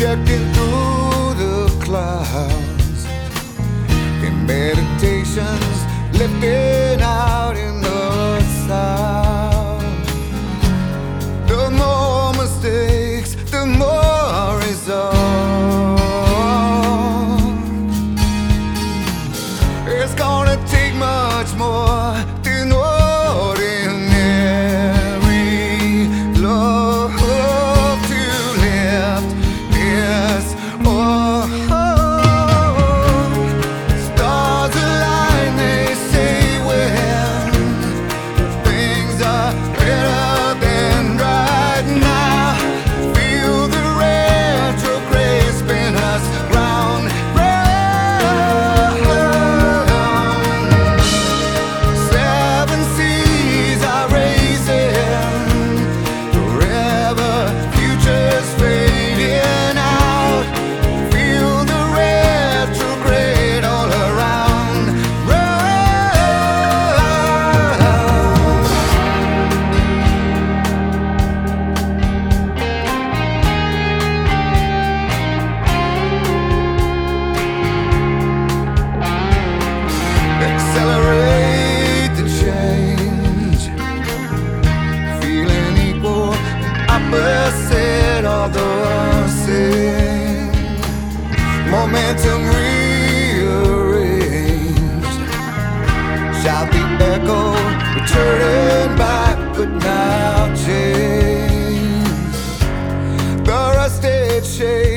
projecting through the clouds in meditations, lifting out in the sound. The more mistakes, the more results. It's gonna take much more than ordinary love to lift this world. Stars align, they say, when things are better than right now. Feel the retrograde spin us round, round. Seven seas are racing forever, futures fading out. Feel the retrograde all around, round. Accelerate the change, feeling equal, opposite of the same. Momentum rearranged, shout the echo, returning back, but now changed. The rusted shade